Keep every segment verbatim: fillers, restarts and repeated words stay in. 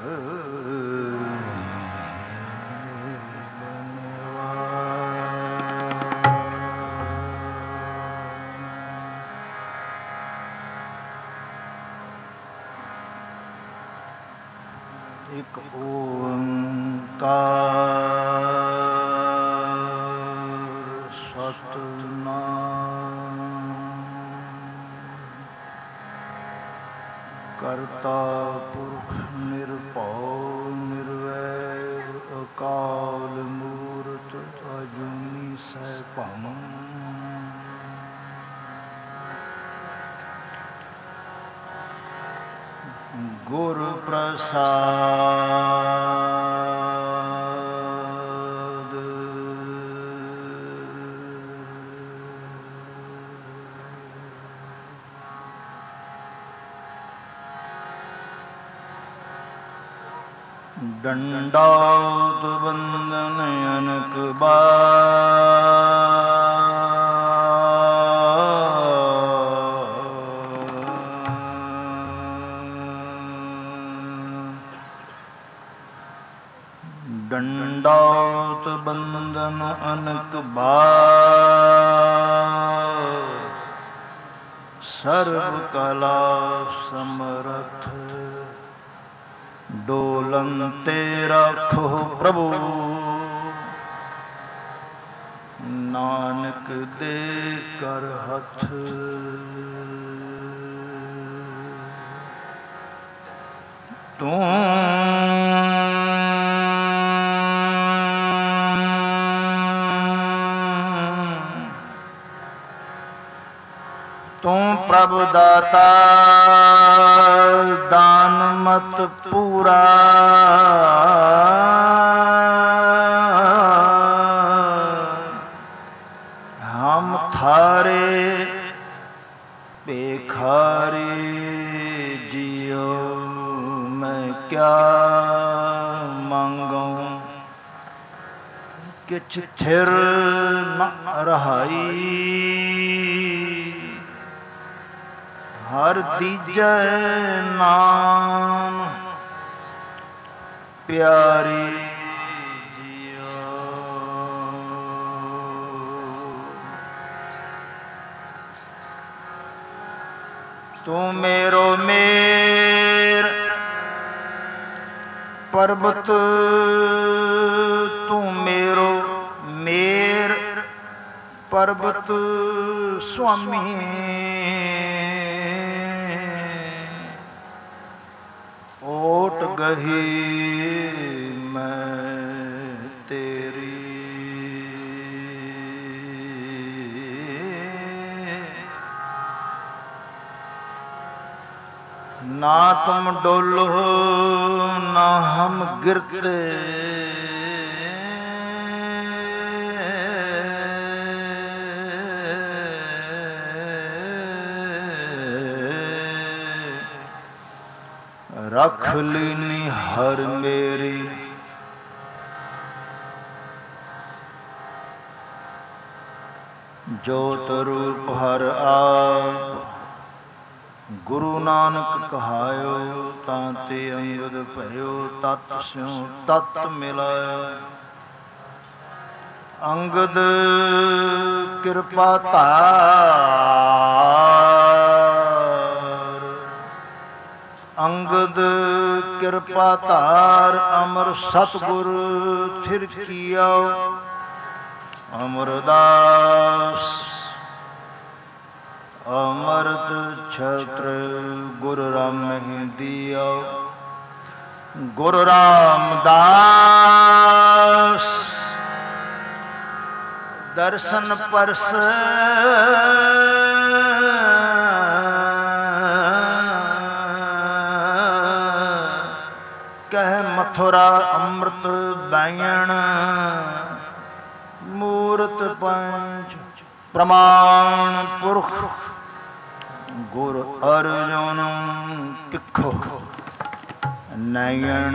ਇੱਕ ਓਂਕਾਰ ਸਤਿਨਾਮ ਕਰਤਾ ਪੁਰਖ ਨਿਰਭਉ ਨਿਰਵੈਰ ਅਕਾਲ ਮੂਰਤ ਅਜੂਨੀ ਸੈਭੰ ਗੁਰ ਪ੍ਰਸਾਦ ਡੰਡਾਉਤ ਬੰਦਨ ਅਨਕ ਬਾਰ ਡੰਡਾਉਤ ਬੰਦਨ ਅਨਕ ਬਾਰ ਸਰਬ ਕਲਾ ਸਮਰਥ ਡੋਲਨ ਤੇ ਰੱਖੋ ਪ੍ਰਭੂ ਨਾਨਕ ਦੇ ਕਰ ਹੱਥ ਤੂੰ ਤੂੰ ਪ੍ਰਭ ਦਾਤਾ ਦਾਨ ਮਤ ਪੂਰਾ ਹਮ ਥਾਰੇ ਭੇਖਾਰੀ ਜਿਉ ਮੈਂ ਕਿਆ ਮੰਗਾਂ ਕਿਛ ਥਿਰ ਨ ਰਹਾਈ ਹਰ ਦੀਜੈ ਨਾਮ ਪਿਆਰੀ ਜਿਉ ਤੂੰ ਮੇਰੋ ਮੇਰ ਪਰਬਤ ਤੂੰ ਮੇਰੋ ਮੇਰ ਪਰਬਤ ਸੁਆਮੀ ਓਟ ਗਹੀ ਮੈਂ ਤੇਰੀ ਨਾ ਤੁਮ ਡੋਲੋ ਨਾ ਹਮ ਗਿਰਤੇ ਰੱਖ ਲੀਨੀ ਹਰ ਮੇਰੀ ਜੋਤ ਰੂਪ ਹਰ ਆਪ ਗੁਰੂ ਨਾਨਕ ਕਹਾਇਓ ਤਾਂ ਤੇ ਅੰਗਦ ਭਇਓ ਤਤ ਸਿਉ ਤਤ ਮਿਲਾਇਓ ਅੰਗਦ ਕਿਰਪਾ ਧਾਰ ਅੰਗਦ ਕਿਰਪਾ ਧਾਰ ਅਮਰ ਸਤਿਗੁਰ ਥਿਰ ਕੀਓ ਅਮਰਦਾਸ ਅਮਰਤ ਛਤਰ ਗੁਰ ਰਾਮਹਿ ਦਿਓ ਗੁਰ ਰਾਮਦਾਸ ਦਰਸ਼ਨ ਪਰਸ ਕਹਿ ਮਥੁਰਾ ਅੰਮ੍ਰਿਤ ਬੈਣ ਮੂਰਤ ਪੰਚ ਪ੍ਰਮਾਣ ਪੁਰਖ ਗੁਰ ਅਰਜੁਨ ਪਿੱਖੋ ਨੈਣ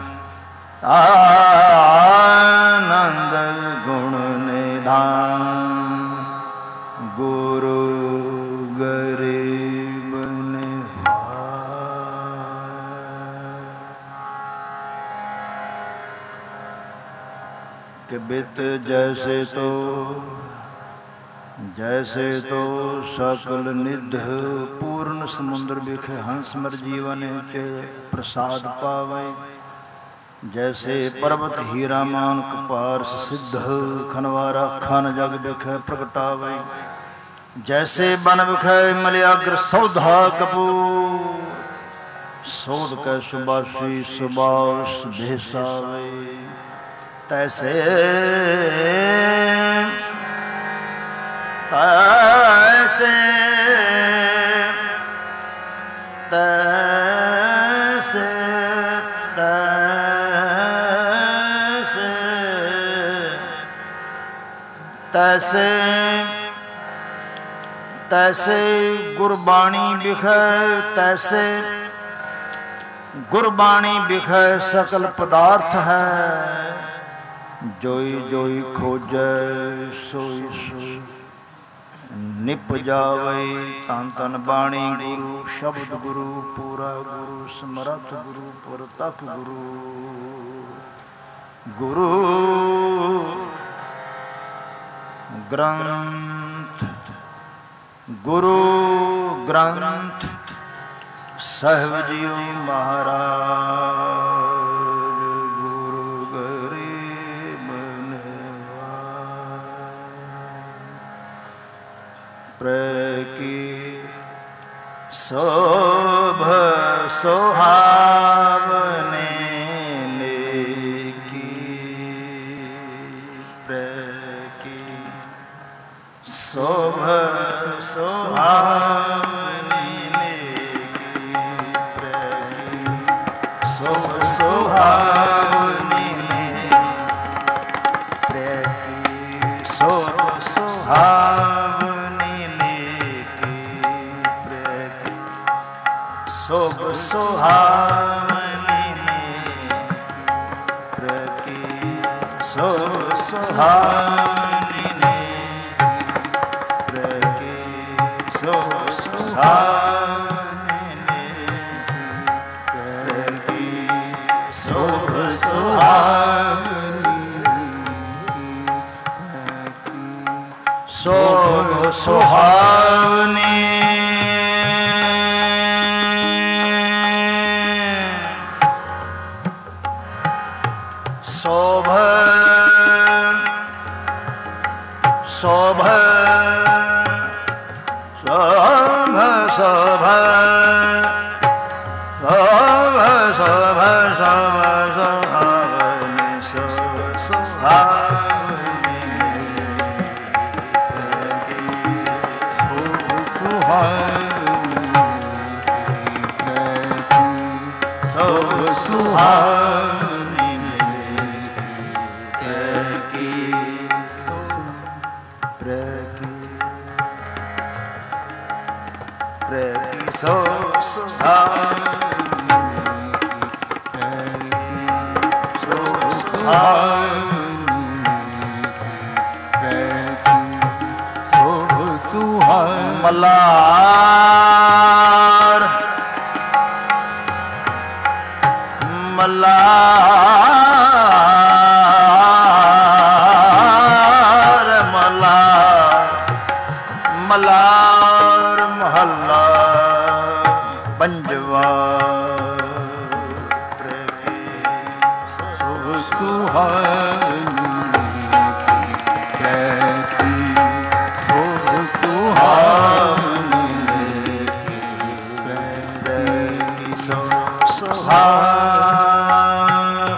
ਆਨੰਦ ਗੁਣ ਨਿਧਾਨ ਗੁਰੂ ਗਰੀਬ ਨਿਹਾਲ एक बित जैसे तो जैसे तो सकल निध पूर्ण समुद्र बिखे हंस मर जीवन च प्रसाद पावे। जैसे पर्वत हीरा मानक पारस सिद्ध खनवारा खन जग बिखे प्रगटावे। जैसे बन बिखे मलयाग्र सौधा कपूर सोध कै सुबासी सुबास भेसावे। तैसे तैसे तैसे तैसे तैसे तैसे गुरबाणी बिखै तैसे गुरबाणी बिखै सकल पदार्थ है। जोई जोई खोजै सोई सोई निप जावे। तन तन बाणी गुरु शब्द गुरु पूरा गुरु समर्थ गुरु परतक गुरु। गुरु ग्रंथ गुरु ग्रंथ साहिब जीओ महाराज। गुरु गरीब प्रकी शोभ सोहावने लेकी। प्रकी शोभ सोहावने लेकी। प्रकी शोभ सोहावने प्रकी शोभ सोहावने शोभ सुहावनी ने प्रकी शोभ सुहावनी ने प्रकी शोभ सुहावनी ने प्रकी शोभ सुहावनी शोभ सुहावनी शोभ शोभ शोभ शोभ शोभ शोभ शोभ शोभावनी शोभ सुहावनी शोभ सुहावनी शोभ सुहावनी so so so Malhar Malhar Malhar Malhar महल्ला पंजवा। प्रकी शुभ सुहावनी प्रकी शुभ सुहावनी प्रकी शुभ सुहावनी।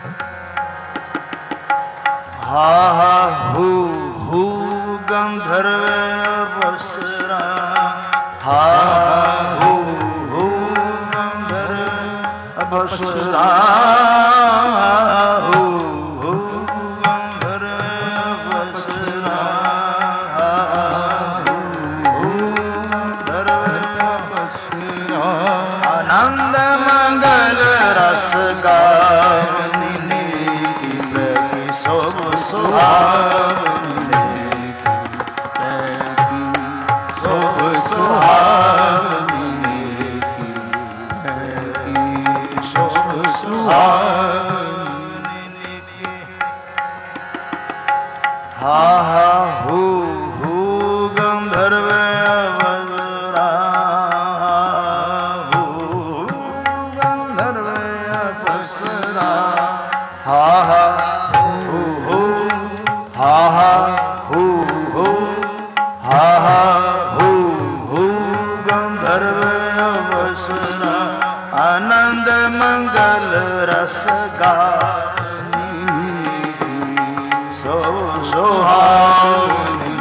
हा हा हू हू गंधर्व बसरा। हा हू बसरा हू हू गंधर्व बसरा। हू गंधर्व बसरा आनंद मंगल रस गावनी नीति प्रकी शोभ सुहावनी शोभ सुहावनी युगल रस गानी सो सुहावनी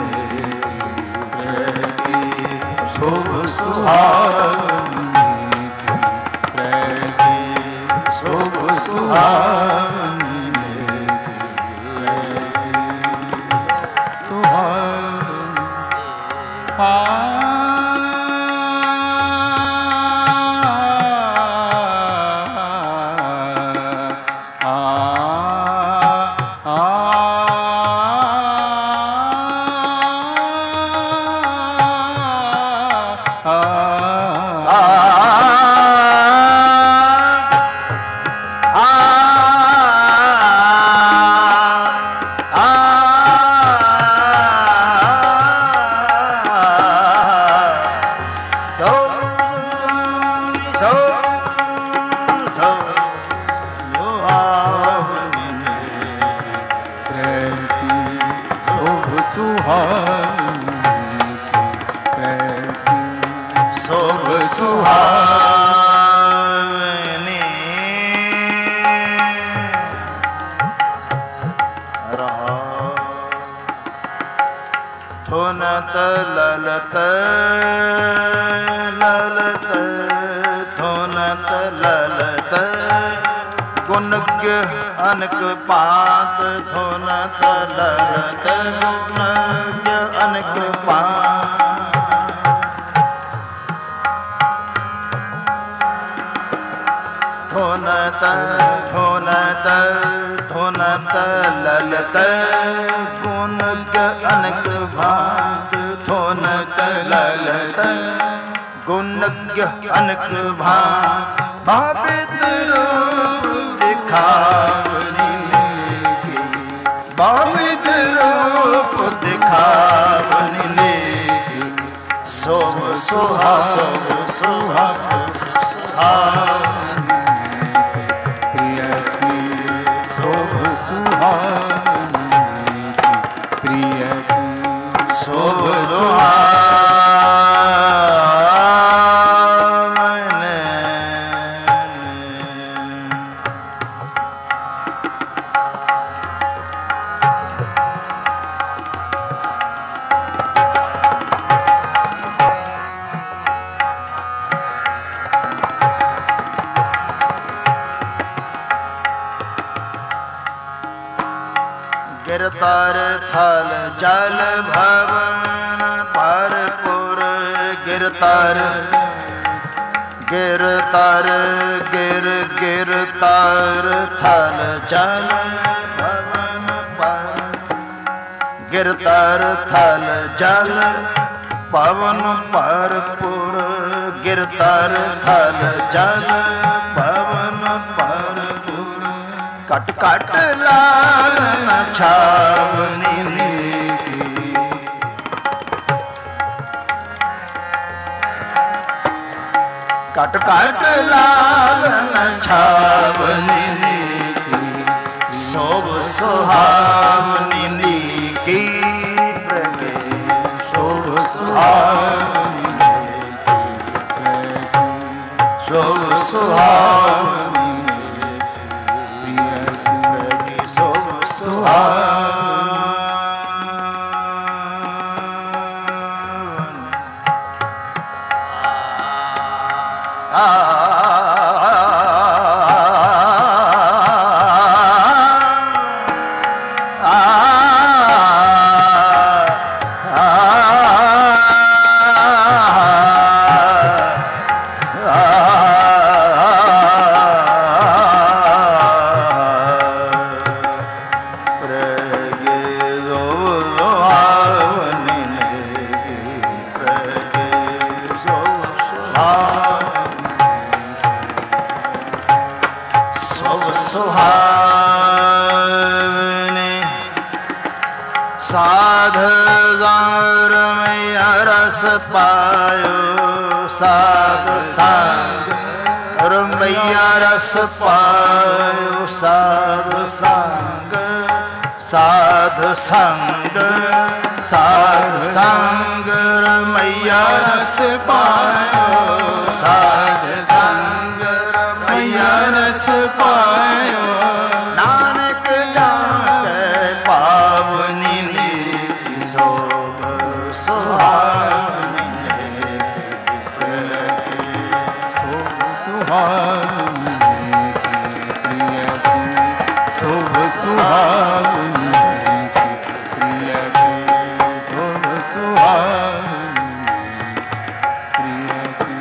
सो सुहावनी सो सुहावनी ललत ललत धुनत ललत गुनग अनक पात धुनत ललत गुनग अनक पात धुनत धुनत धुनत ललत गुनग अनक भात धुनत ललत गुनग अनक भात भावित रूप दिखावनी की भावित रूप दिखावनी की सोम सुहा सोम सुहा सुहावनी प्रिय की सोम सुहावनी प्रिय की सोम गिरतर थल जल भवन परपुर गिरतर गिरतर गिर गिरतर थल जल भवन पर गिरतर थल जल पवन परपुर गिरतर थल जल पवन परपुर कट कट लाल छावनी की कट कट लाल छावनी की शोभ सुहावनी की प्रगे शोभ सुहावनी शोभ सुहावनी सुहावने साध गौर मैया रस पायो साध संग मैया रस पायो साध संग साध संग साध संग मैया रस पायो साध संग मैया रस पायो नानक जाके पावनी नीति शोभ सुहावनी शोभ सुहावनी प्रिय की शोभ सुहावनी प्रिय की शोभ सुहावनी प्रिय की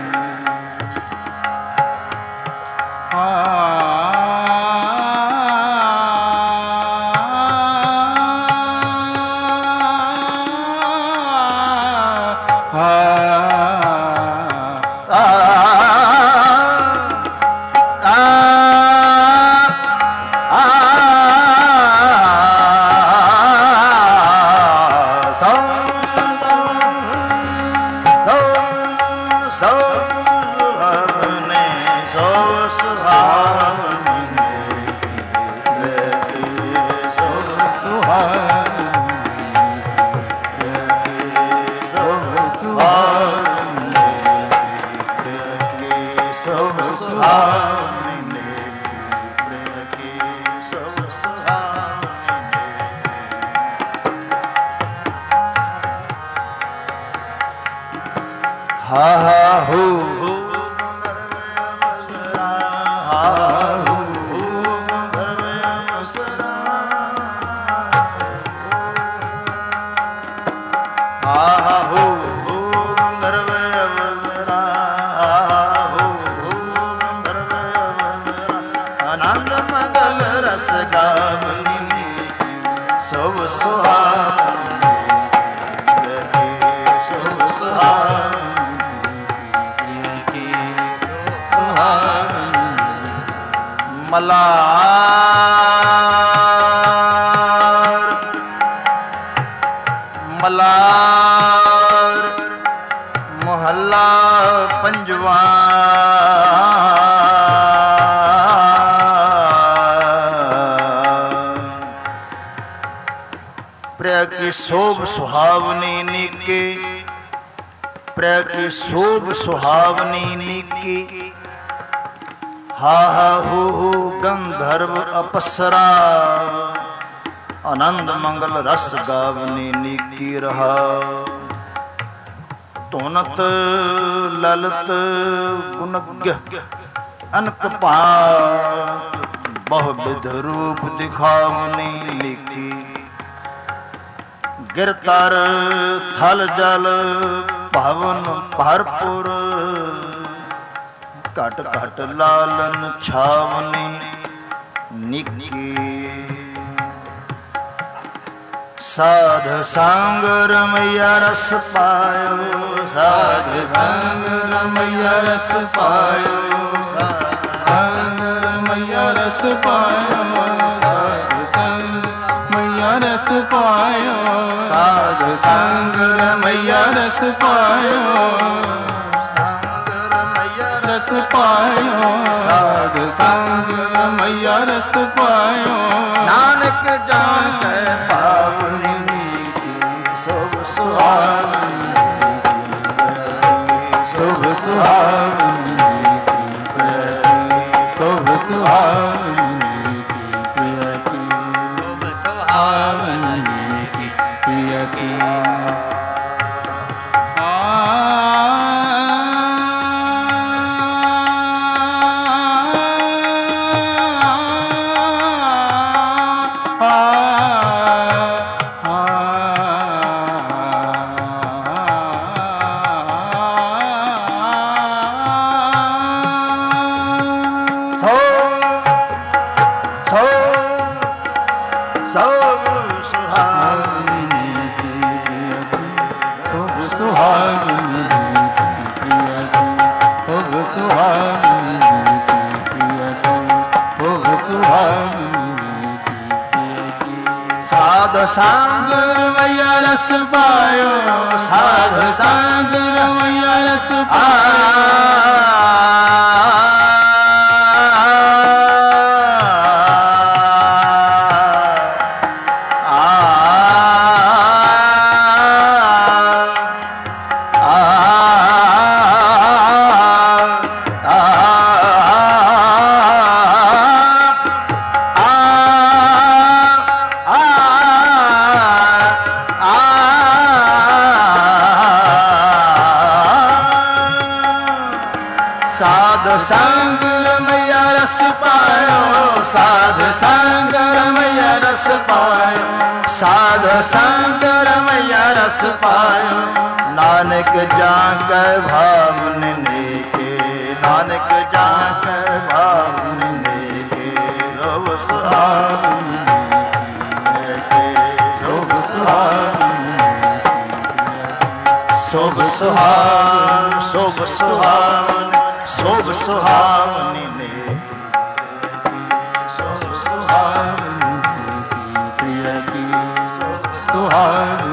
आ हा हा हो हो हा हो हो हा हा हो हो गंधर्व अवसरा हा हो हो गंधर्व अवसरा आनंद मंगल रस गावनी सब सुहावनी सब सुहावनी मलार मलार मोहल्ला पंजवा प्रिय की शोभ सुहावनी निके प्रिय की शोभ सुहावनी निकी हा हा हो हो गंधर्व अपसरा आनंद मंगल रस गावनी निकी रहा तोनत ललित गुणज्ञ अनक पात बहुविध रूप दिखावनी लिखी गिरतर थल जल भवन भरपुर घट घट लालन छावनी निकी साध संग रमैया रस पायो साध संग रमैया रस पायो साध संग रमैया रस पायो साध संग मैया रस पायो साध संग रमैया रस पायो रस पायो साध संग मैया रस पायो नानक जान के पावनी शोभ सुहावनी शोभ सुहावनी शोभ सुहावनी प्रिय की शोभ सुहावनी प्रिय की सांग रमैया रस पायो साध सांग रमैया रस पायो संग रमैया रस पायो, साध संग रमैया रस पायो, साध संग रमैया रस पायो। नानक जाके भावन नेके, नानक जाके भावन नेके। शोभ सुहावन नेके, शोभ सुहावन, शोभ सुहावन, शोभ सुहावन, शोभ सुहावन नेके, शोभ सुहावन प्रिय की, शोभ सुहावन।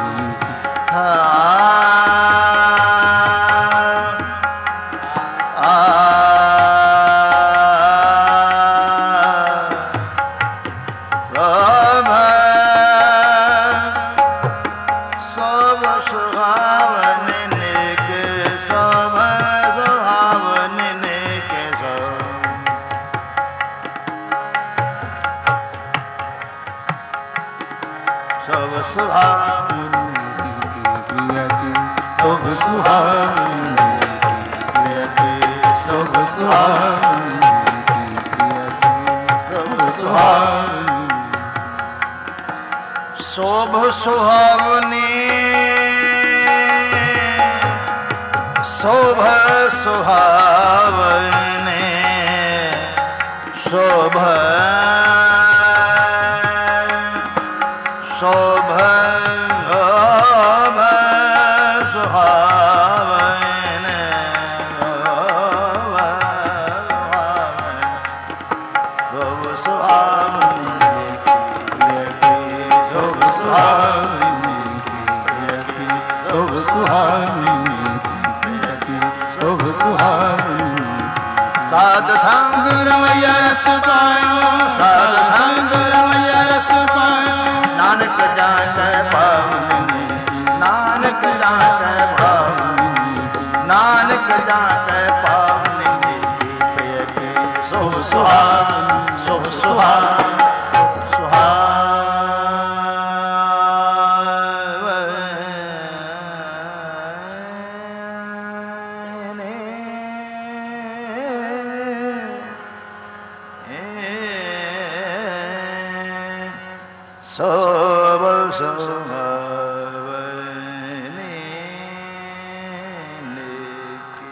शोभ सुहावनी, शोभ सुहावने, शोभ शोभ सुहावने, शोभ सुहावने, शोभ सुहावनी। साध संग रमैया रस पायो, साध संग रमैया रस पायो। नानक जाके पावन, नानक जाके पावन, नानक जाके पावन प्रिय के। शुभ सुहावन, शुभ सुहावन, शोभ सुहावने नेके।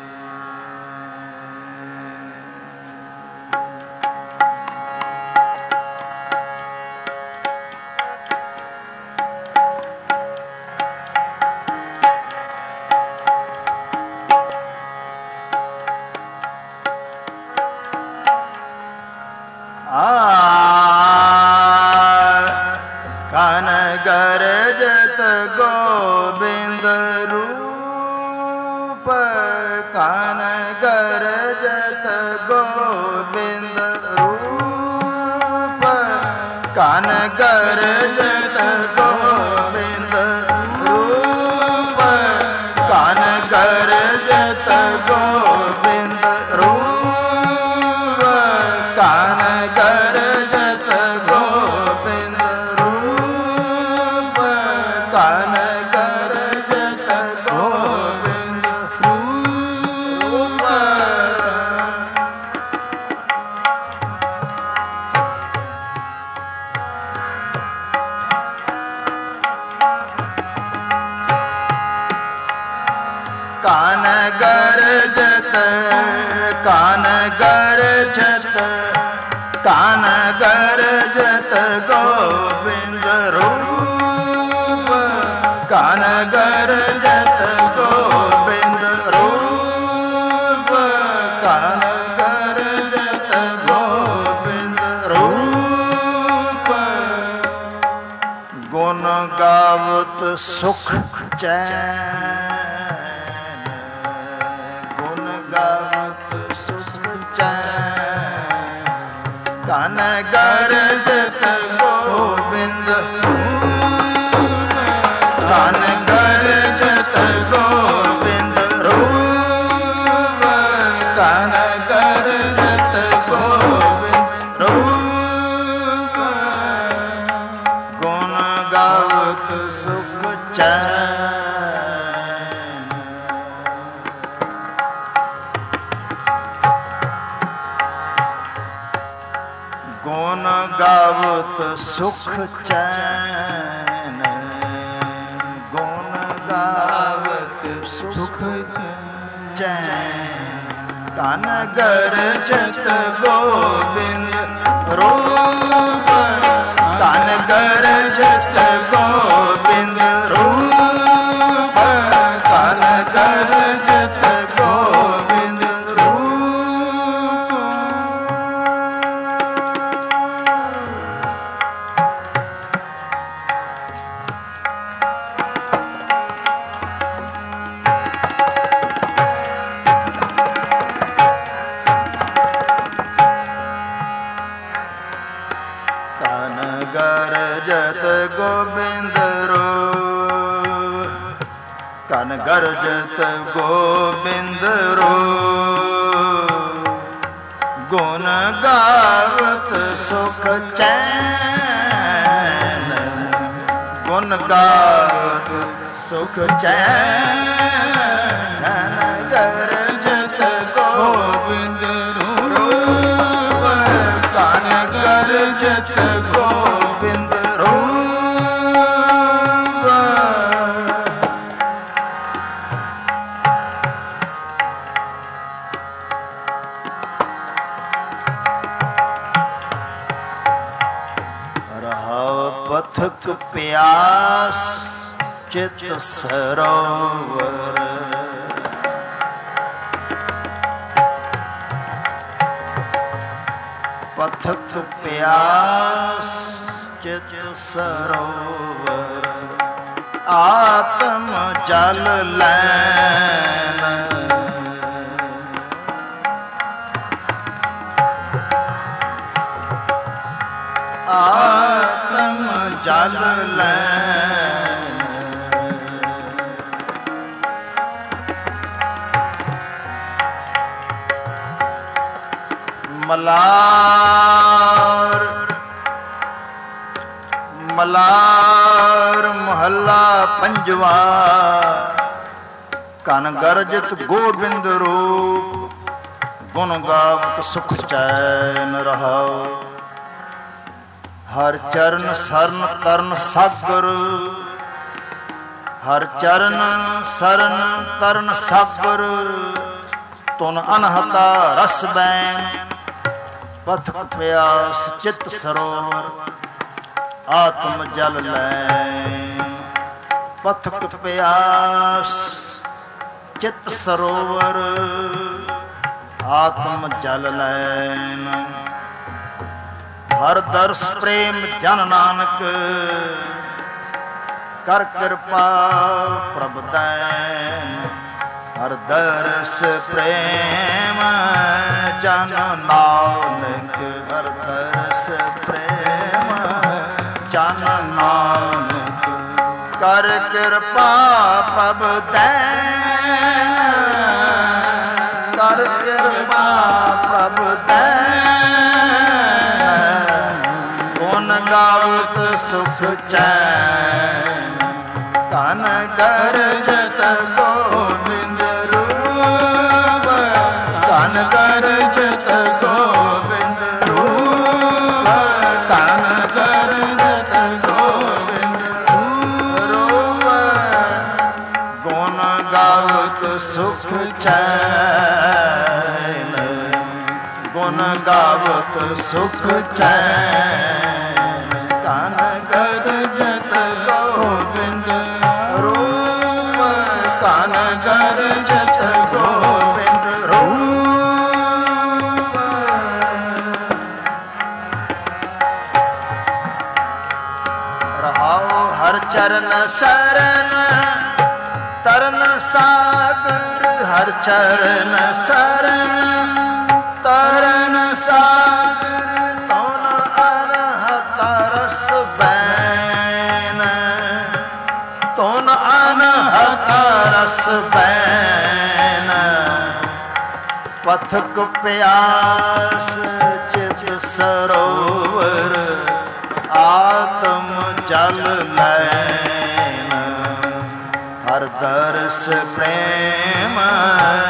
कान गरजत गोविंद रूप, कान गरजत गोविंद रूप, कान गरजत गोविंद रूप, कान गरजत गोविंद रूप, कान गरजत गोविंद रूप, कान गरजत गोविंद रूप। कान गरजत, कान गरजत, कान गरजत गोविंद रूप, कान गरजत गोविंद रूप, कान गरजत गोविंद रूप। गुण गावत सुख चैन, गुण गावत सुख चैन, कान गरजत गोविंद, कान गरजत गोविंद रूप, कान गरजत गोविंद रूप। गुण गावत सुख चैन, ਗੁਣ ਗਾਵਤ ਸੁਖ ਚੈਨ, ਗੁਣ ਗਾਵਤ ਸੁਖ ਚੈਨ। ਧਨ ਗਰਜਤ ਗੋਬਿੰਦ ਰੂਪ, ਧਨ ਗਰਜਤ ਗੋਬਿੰਦ ਰੂਪ, ਧਨ ਗਰਜਤ ਗੋਬਿੰਦ ਰੂਪ। ਧਨ ਗਰਜਤ ਗੋਬਿੰਦ ਰੂਪ, ਧਨ ਗਰਜਤ ਗੋਬਿੰਦ ਰੂਪ। ਗੁਣ ਗਾਵਤ ਸੁਖ ਚੈਨ, ਗੁਣ ਗਾਵਤ ਸੁਖ ਚੈਨ। ਧਨ ਗਰਜਤ ਗੋਬਿੰਦ ਰੂਪ, ਧਨ ਗਰਜਤ ਗੋਬਿੰਦ ਰੂਪ। ਰਹਾਉ ਪਥਕ ਪਿਆਸ ਚਿਤ ਸਰੋਵਰ, ਪਥਕ ਪਿਆਸ ਚਿਤ ਸਰੋਵਰ। ਆਤਮ ਜਲ ਲੈਨ, ਆਤਮ ਜਲ ਲੈਨ। ਮਲਾਰ, ਮਲਾਰ ਮਹੱਲਾ ਪੰਜਵਾ। ਕਨ ਗਰਜਤ ਗੋਬਿੰਦ ਰੂਪ, ਗੁਣ ਗਾਵਤ ਸੁਖ ਚੈਨ। ਰਹਾਉ ਹਰ ਚਰਨ ਸਰਨ ਤਰਨ ਸਾਗਰ, ਹਰ ਚਰਨ ਸਰਨ ਤਰਨ ਸਾਗਰ। ਤੁਨ ਅਨਹਤਾ ਰਸ ਬੈਨ, ਪਥਕ ਪਿਆਸ ਚਿਤ ਸਰੋਵਰ। ਆਤਮ ਜਲ ਲੈਨ, ਪਥਕ ਪਿਆਸ ਚਿਤ ਸਰੋਵਰ। ਆਤਮ ਜਲ ਲੈਨ। ਹਰ ਦਰਸ ਪ੍ਰੇਮ ਜਨ ਨਾਨਕ, ਕਰ ਕਿਰਪਾ ਪ੍ਰਭ ਦੈਨ। ਹਰ ਦਰਸ ਪ੍ਰੇਮ ਜਨ ਨਾਨਕ, ਹਰ ਦਰਸ ਪ੍ਰੇਮ ਜਨ ਨਾਨਕ। ਕਰ ਕਿਰਪਾ ਪ੍ਰਭ ਦੈਨ, ਕਰ ਕਿਰਪਾ ਪ੍ਰਭ ਦੈਨ। ਗੁਣ ਗਾਵਤ ਸੁਖ ਚੈਨ, ਧਨ ਗਰਜਤ ਗੋਬਿੰਦ ਰੂਪ, ਧਨ ਗਰਜਤ ਗੋਬਿੰਦ ਰੂਪ, ਧਨ ਗਰਜਤ ਗੋਬਿੰਦ ਰੂਪ। ਗੁਣ ਗਾਵਤ ਸੁਖ ਚੈਨ, ਗੁਣ ਗਾਵਤ ਸੁਖ ਚੈਨ। ਧਨ ਗਰਜਤ ਗੋਬਿੰਦ ਰੂਪ, ਧਨ ਗਰਜਤ ਗੋਬਿੰਦ ਰੂਪ। ਰਹਾਉ ਹਰ ਚਰਨ ਸਰਨ ਤਰਨ ਸਾਗਰ, ਹਰ ਚਰਨ ਸਰਨ ਤਰਨ ਸਾਗਰ। ਤੁਨ ਅਨਹਤ ਰਸ ਬੈਨ, ਤੁਨ ਅਨਹਤ ਰਸ ਬੈਨ। ਪਥਕ ਪਿਆਸ ਚਿਤ ਸਰੋਵਰ। ਆਤਮ ਜਲ ਲੈਨ, ਹਰ ਦਰਸ ਪ੍ਰੇਮ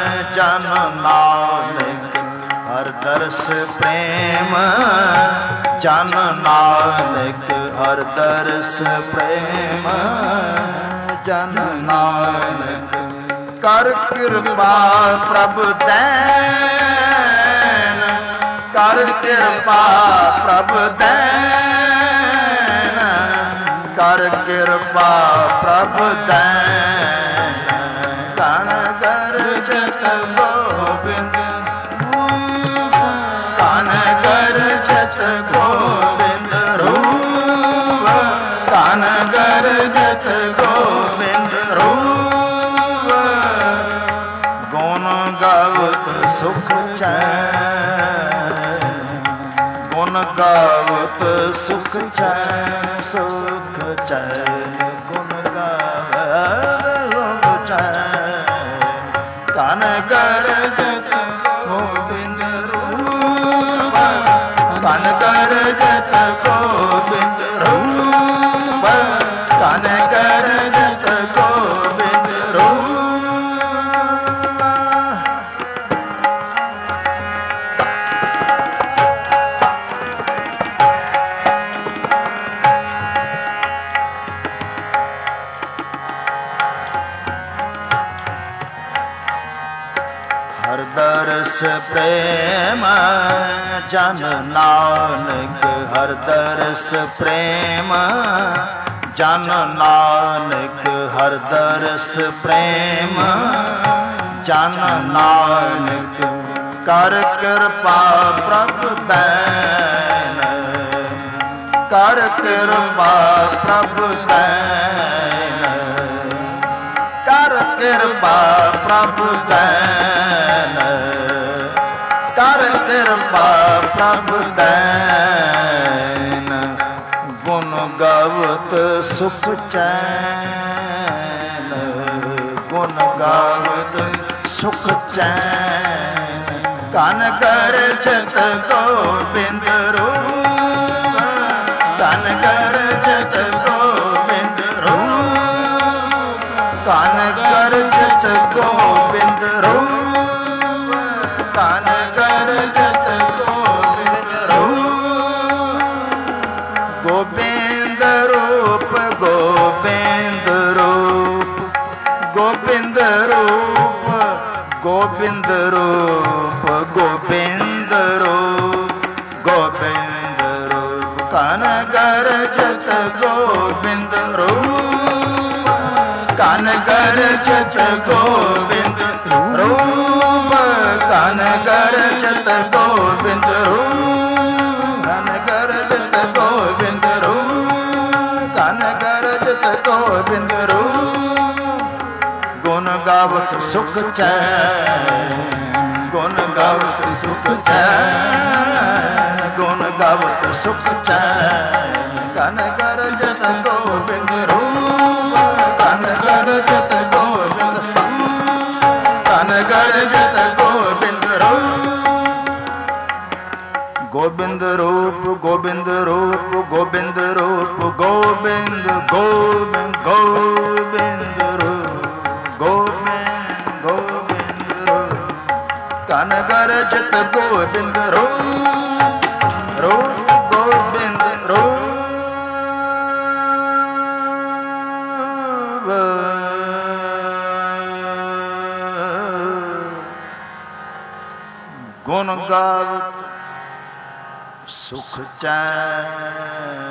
ਜਨ ਨਾਨਕ। ਹਰ ਦਰਸ ਪ੍ਰੇਮ ਜਨ ਨਾਨਕ ਹਰ ਦਰਸ ਪ੍ਰੇਮ ਜਨ ਨਾਨਕ ਕਰ ਕਿਰਪਾ ਪ੍ਰਭ ਦੈਨ ਕਰ ਕਿਰਪਾ ਪ੍ਰਭ ਦੈਨ ਕਰ ਕਿਰਪਾ ਪ੍ਰਭ ਦੈਨ ਕਣ ਗਰਜਤ ਗੋਬਿੰਦ ਕਣ ਗਰਜਤ ਗੋਬਿੰਦ ਰੂਪ ਕਣ ਗਰਜਤ ਗੋਬਿੰਦ ਰੂਪ ਗੁਣ ਗਾਵਤ ਸੁਖ ਚੈਨ ਗੁਣ ਗਾਵਤ ਸੁਖ ਚੈਨ ਸੁਖ ਚੈਨ ਗੁਣ ਗਾਵਤ ਸੁਖ ਚੈਨ ਕਨ ਗਰਜਤ ਗੋਬਿੰਦ ਰੂਪ ਕਨ ਗਰਜਤ ਗੋਬਿੰਦ ਰੂਪ ਕਨ ਗਰਜਤ ਗੋਬਿੰਦ ਰੂਪ ਦਰਸ ਪ੍ਰੇਮ ਜਨ ਨਾਨਕ ਹਰ ਦਰਸ ਪ੍ਰੇਮ ਜਨ ਨਾਨਕ ਹਰ ਦਰਸ ਪ੍ਰੇਮ ਜਨ ਨਾਨਕ ਕਰ ਕਿਰਪਾ ਪ੍ਰਭ ਦੈਨ ਕਰ ਕਿਰਪਾ ਪ੍ਰਭ ਦੈਨ ਕਰ ਕਿਰਪਾ ਪ੍ਰਭ ਦੈਨ ਕਰ ਕਿਰਪਾ ਪ੍ਰਭ ਦੈਨ ਗੁਣ ਗਾਵਤ ਸੁਖ ਚੈਨ ਗੁਣ ਗਾਵਤ ਸੁਖ ਚੈਨ ਕਨ ਗਰਜਤ ਗੋਬਿੰਦ ਰੂਪ ਕਨ ਗਰਜਤ ਗੋਬਿੰਦ ਰੂਪ ਕਨ ਗਰਜਤ ਗੋਬਿੰਦ ਰੂਪ ਕਨ ਗਰਜਤ ਗੋਬਿੰਦ ਰੂਪ ਗੋਬਿੰਦ ਰੂਪ ਗੋਬਿੰਦ ਰੂਪ ਗੋਬਿੰਦ ਰੂਪ ਗੋਬਿੰਦ ਰੂਪ ਗੋਬਿੰਦ ਰੂਪ ਗੋਬਿੰਦ ਰੂਪ ਕਨ ਗਰਜਤ ਗੋਬਿੰਦ ਰੂਪ ਕਨ ਗਰਜਤ ਗੋਬਿੰਦ ਰੂਪ ਕਨ ਗਰਜਤ ਗੋਬਿੰਦ ਰੂਪ ਕਨ ਗਰਜਤ ਗੋਬਿੰਦ ਰੂਪ ਕਨ ਗਰਜਤ ਗੋਬਿੰਦ ਰੂਪ ਗੁਣ ਗਾਵਤ ਸੁਖ ਚੈਨ ਗੁਣ ਗਾਵਤ ਸੁਖ ਚੈਨ ਗੁਣ ਗਾਵਤ ਸੁਖ ਚੈਨ ਕਨ ਗਰਜਤ ਗੋਬਿੰਦ ਰੂਪ ਕਨ ਗਰਜਤ ਗੋਬਿੰਦ ਕਨ ਗਰਜਤ ਗੋਬਿੰਦ ਰੂਪ ਗੋਬਿੰਦ ਰੂਪ ਗੋਬਿੰਦ ਰੂਪ ਗੋਬਿੰਦ ਰੂਪ ਗੋਬਿੰਦ ਗੋਬਿੰਦ ਗੋਬਿੰਦ ਰੂਪ ਗੋਬਿੰਦ ਗੋਬਿੰਦ ਰੂਪ ਕਨ ਗਰਜਤ ਗੋਬਿੰਦ ਰੂਪ ਰੂਪ ਗੋਬਿੰਦ ਰੂਪ ਗੁਣ ਗਾਵਤ ਸੁਖ ਚੈਨ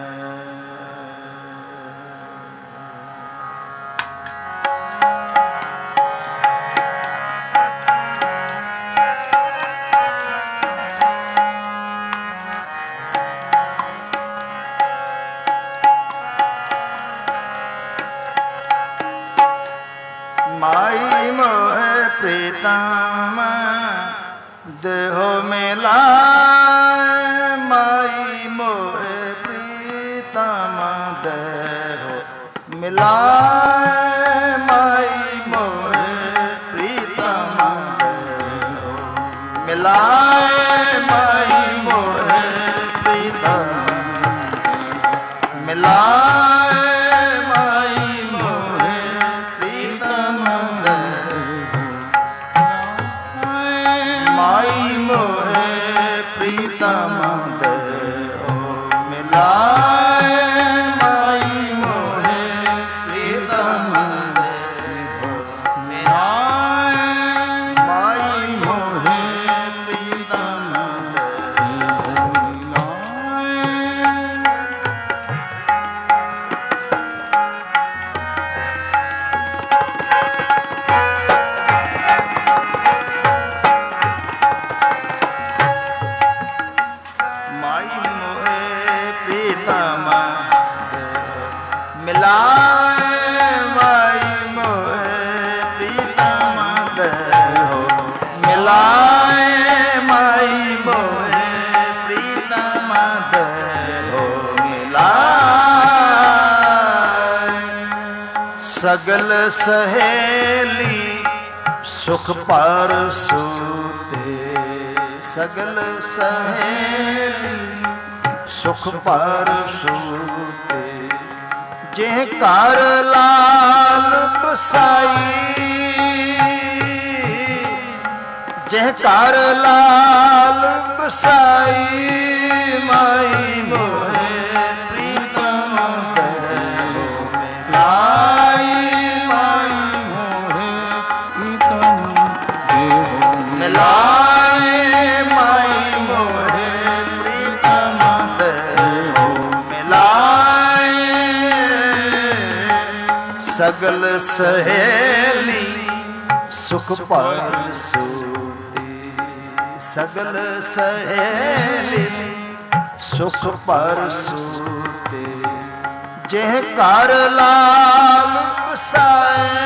ਮਾਈ ਮੋਹਿ ਪ੍ਰੀਤਮ ਦੇਹੋ ਮਿਲਾਇ ਮਾਈ ਮੋਹਿ ਪ੍ਰੀਤਮ ਦੇਹੋ ਮਿਲਾਇ ਮਾਈ ਮੋਹਿ ਪ੍ਰੀਤਮ ਦੇਹੋ ਮਿਲਾਇ ਮਾਈ ਮੋਹਿ ਪ੍ਰੀਤਮ ਮਿਲਾਇ ਮਾਈ ਮੋਹਿ ਪ੍ਰੀਤਮ ਮਾਈ ਮੋਹਿ ਪ੍ਰੀਤਮ ਦੇਹੋ ਮਿਲਾਏ ਮਾਈ ਮੋਹੇ ਪ੍ਰੀਤਮ ਦੇਹੋ ਮਿਲਾਏ ਮਾਈ ਮੋਹੇ ਪ੍ਰੀਤਮ ਦੇਹੋ ਮਿਲਾਏ। ਮਾਈ ਮੋਹੇ ਪ੍ਰੀਤਮ ਦੇਹੋ ਮਿਲਾਏ ਮਾਈ ਮੋਹੇ ਪ੍ਰੀਤਮ ਦੇਹੋ ਮਿਲਾਏ ਮਾਈ ਮੋਹੇ ਪ੍ਰੀਤਮ ਦੇਹੋ ਮਿਲਾਏ। ਸਗਲ ਸਹੇਲੀ ਸੁਖ ਪਰ ਸੂਤੇ ਸਗਲ ਸਹੇਲੀ ਸੁਖ ਪਰ ਸੂਤੇ ਜਿਹ ਘਰ ਲਾਲ ਬਸਾਈ ਜਿਹ ਘਰ ਲਾਲ ਬਸਾਈ ਮਾਈ ਮੋਹੇ ਪ੍ਰੀਤਮ ਦੇਹੋ ਮਿਲਾਈ ਮਾਈ ਮੋਹੇ ਪ੍ਰੀਤਮ ਦੇਹੋ ਮਿਲਾਏ ਮਾਈ ਮੋਹੇ ਪ੍ਰੀਤਮ ਦੇਹੋ ਮਿਲਾਏ। ਸਗਲ ਸਹੇਲੀ ਸੁਖ ਪਰ ਸੂਤੀ ਸਗਲ ਸਹੇਲੀ ਸੁਖ ਪਰ ਸੂਤੇ ਜਿਹ ਘਰ ਲਾਲ ਬਸਾਏ